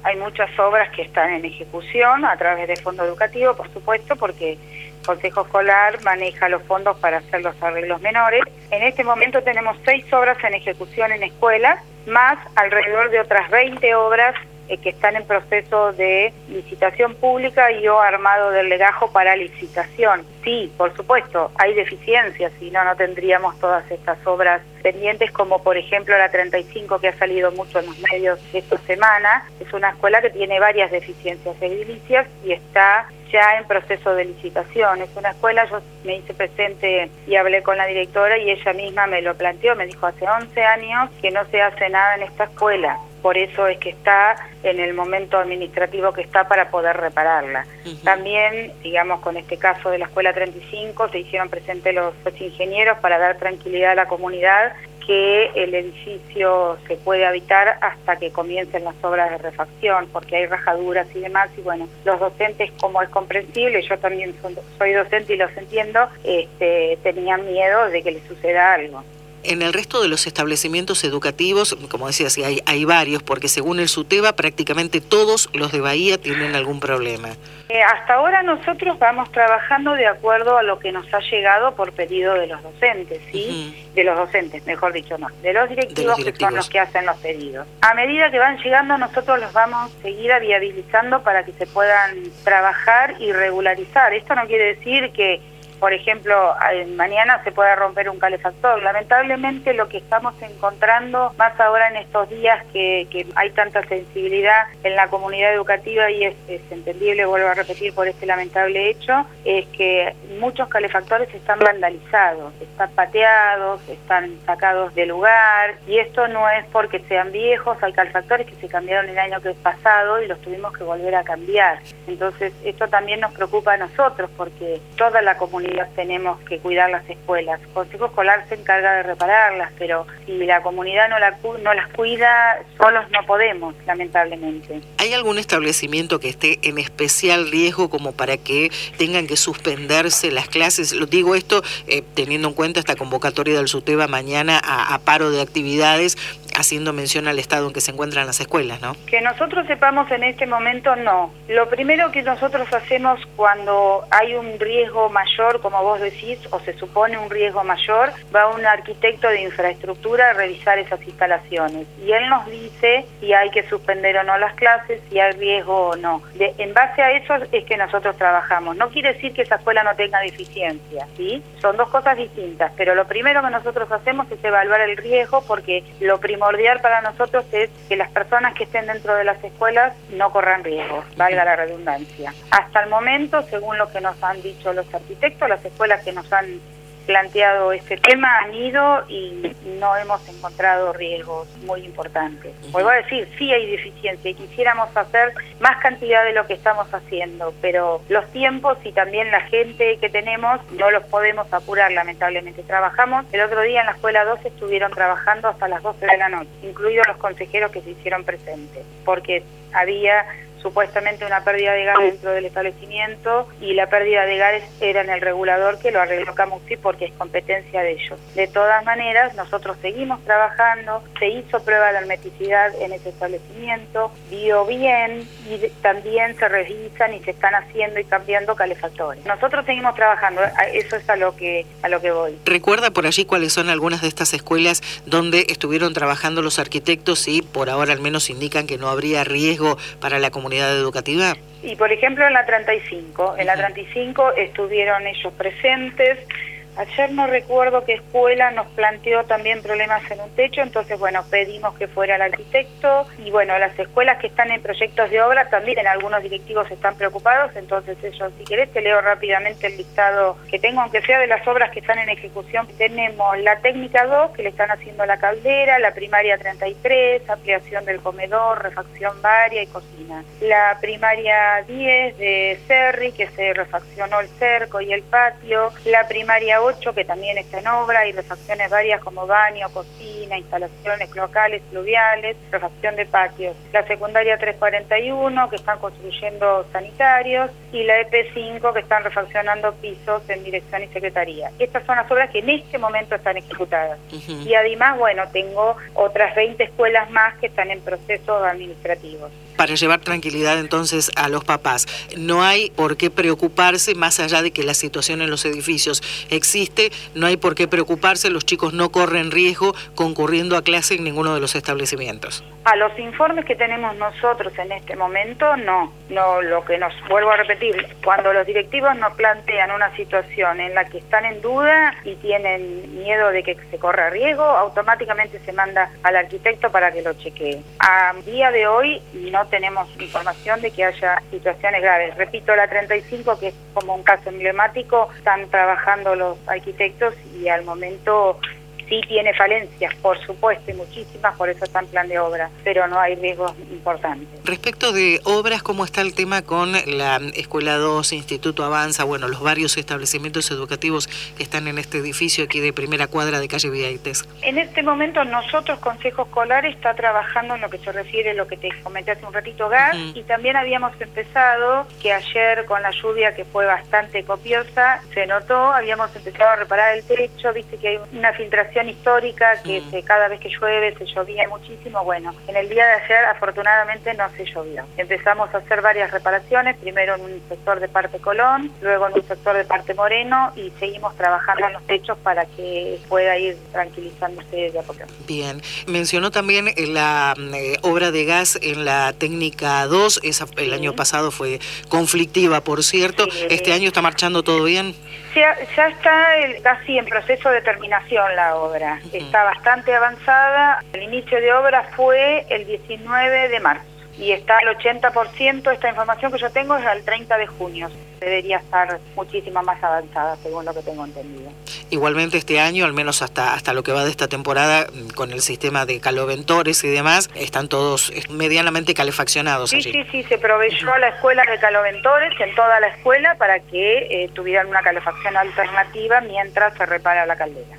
Hay muchas obras que están en ejecución a través de fondo educativo, por supuesto, porque el Consejo Escolar maneja los fondos para hacer los arreglos menores. En este momento tenemos 6 obras en ejecución en escuelas, más alrededor de otras 20 obras que están en proceso de licitación pública y o armado del legajo para licitación. Sí, por supuesto, hay deficiencias, si no, no tendríamos todas estas obras pendientes, como por ejemplo la 35 que ha salido mucho en los medios esta semana. Es una escuela que tiene varias deficiencias edilicias y está ya en proceso de licitación. Es una escuela, yo me hice presente y hablé con la directora y ella misma me lo planteó, me dijo hace 11 años que no se hace nada en esta escuela. Por eso es que está en el momento administrativo que está para poder repararla. También, digamos, con este caso de la Escuela 35, se hicieron presentes los ingenieros para dar tranquilidad a la comunidad que el edificio se puede habitar hasta que comiencen las obras de refacción, porque hay rajaduras y demás, y bueno, los docentes, como es comprensible, yo también soy docente y los entiendo, tenían miedo de que les suceda algo. En el resto de los establecimientos educativos, como decía, sí, hay varios, porque según el SUTEBA prácticamente todos los de Bahía tienen algún problema. Hasta ahora nosotros vamos trabajando de acuerdo a lo que nos ha llegado por pedido de los docentes, ¿sí? De los docentes, mejor dicho, no, de los directivos que son los que hacen los pedidos. A medida que van llegando, nosotros los vamos a seguir viabilizando para que se puedan trabajar y regularizar. Esto no quiere decir que, por ejemplo, mañana se pueda romper un calefactor. Lamentablemente lo que estamos encontrando, más ahora en estos días que hay tanta sensibilidad en la comunidad educativa, y es entendible, vuelvo a repetir, por este lamentable hecho, es que muchos calefactores están vandalizados, están pateados, están sacados de lugar, y esto no es porque sean viejos. Hay calefactores que se cambiaron el año que es pasado y los tuvimos que volver a cambiar. Entonces esto también nos preocupa a nosotros, porque toda la comunidad tenemos que cuidar las escuelas. El Consejo Escolar se encarga de repararlas, pero si la comunidad no las cuida, solos no podemos, lamentablemente. ¿Hay algún establecimiento que esté en especial riesgo como para que tengan que suspenderse las clases? Lo digo esto teniendo en cuenta esta convocatoria del SUTEBA mañana a paro de actividades, haciendo mención al estado en que se encuentran las escuelas, ¿no? Que nosotros sepamos en este momento, no. Lo primero que nosotros hacemos cuando hay un riesgo mayor, como vos decís, o se supone un riesgo mayor, va un arquitecto de infraestructura a revisar esas instalaciones. Y él nos dice si hay que suspender o no las clases, si hay riesgo o no. En base a eso es que nosotros trabajamos. No quiere decir que esa escuela no tenga deficiencia, ¿sí? Son dos cosas distintas, pero lo primero que nosotros hacemos es evaluar el riesgo, porque lo primordial para nosotros es que las personas que estén dentro de las escuelas no corran riesgos, valga la redundancia. Hasta el momento, según lo que nos han dicho los arquitectos, las escuelas que nos han planteado este tema han ido y no hemos encontrado riesgos muy importantes. Vuelvo a decir, sí hay deficiencia y quisiéramos hacer más cantidad de lo que estamos haciendo, pero los tiempos y también la gente que tenemos no los podemos apurar, lamentablemente. Trabajamos, el otro día en la escuela 2 estuvieron trabajando hasta las 12 de la noche, incluidos los consejeros que se hicieron presentes, porque había supuestamente una pérdida de gas dentro del establecimiento, y la pérdida de gas era en el regulador, que lo arregló Camusi porque es competencia de ellos. De todas maneras, nosotros seguimos trabajando, se hizo prueba de hermeticidad en ese establecimiento, dio bien, y también se revisan y se están haciendo y cambiando calefactores. Nosotros seguimos trabajando, eso es a lo que voy. ¿Recuerda por allí cuáles son algunas de estas escuelas donde estuvieron trabajando los arquitectos y por ahora al menos indican que no habría riesgo para la comunidad educativa? Y por ejemplo en la 35, en la 35 estuvieron ellos presentes. Ayer no recuerdo qué escuela nos planteó también problemas en un techo, entonces bueno, pedimos que fuera el arquitecto, y bueno, las escuelas que están en proyectos de obra también, algunos directivos están preocupados, entonces ellos, si querés te leo rápidamente el listado que tengo, aunque sea de las obras que están en ejecución. Tenemos la técnica 2, que le están haciendo la caldera, la primaria 33, ampliación del comedor, refacción varia y cocina. La primaria 10 de Cerri, que se refaccionó el cerco y el patio. La primaria 8, que también está en obra, y refacciones varias como baño, cocina, instalaciones locales, pluviales, refacción de patios. La secundaria 341, que están construyendo sanitarios, y la EP5, que están refaccionando pisos en dirección y secretaría. Estas son las obras que en este momento están ejecutadas. Y además, bueno, tengo otras 20 escuelas más que están en procesos administrativos. para llevar tranquilidad entonces a los papás. No hay por qué preocuparse, más allá de que la situación en los edificios existe, no hay por qué preocuparse, los chicos no corren riesgo concurriendo a clase en ninguno de los establecimientos. A los informes que tenemos nosotros en este momento, no, lo que nos vuelvo a repetir, cuando los directivos nos plantean una situación en la que están en duda y tienen miedo de que se corra riesgo, automáticamente se manda al arquitecto para que lo chequee. A día de hoy no tenemos información de que haya situaciones graves. Repito, la 35, que es como un caso emblemático, están trabajando los arquitectos y al momento sí tiene falencias, por supuesto, y muchísimas, por eso está en plan de obra, pero no hay riesgos importantes. Respecto de obras, ¿cómo está el tema con la Escuela 2, Instituto Avanza, bueno, los varios establecimientos educativos que están en este edificio aquí de primera cuadra de calle Vieites? En este momento nosotros, Consejo Escolar, está trabajando en lo que se refiere a lo que te comenté hace un ratito, gas, y también habíamos empezado, que ayer con la lluvia que fue bastante copiosa, se notó, habíamos empezado a reparar el techo, viste que hay una filtración histórica que cada vez que llueve se llovía muchísimo. Bueno, en el día de ayer afortunadamente no se llovió. Empezamos a hacer varias reparaciones, primero en un sector de Parque Colón, luego en un sector de Parque Moreno y seguimos trabajando en los techos para que pueda ir tranquilizándose de a poco. Bien, mencionó también la obra de gas en la técnica 2, esa el año pasado fue conflictiva, por cierto. ¿Este año está marchando todo bien? Ya está casi en proceso de terminación la obra, está bastante avanzada. El inicio de obra fue el 19 de marzo y está al 80%, esta información que yo tengo es al 30 de junio. Debería estar muchísimo más avanzada, según lo que tengo entendido. Igualmente este año, al menos hasta lo que va de esta temporada, con el sistema de caloventores y demás, están todos medianamente calefaccionados allí. Sí, se proveyó a la escuela de caloventores en toda la escuela para que tuvieran una calefacción alternativa mientras se repara la caldera.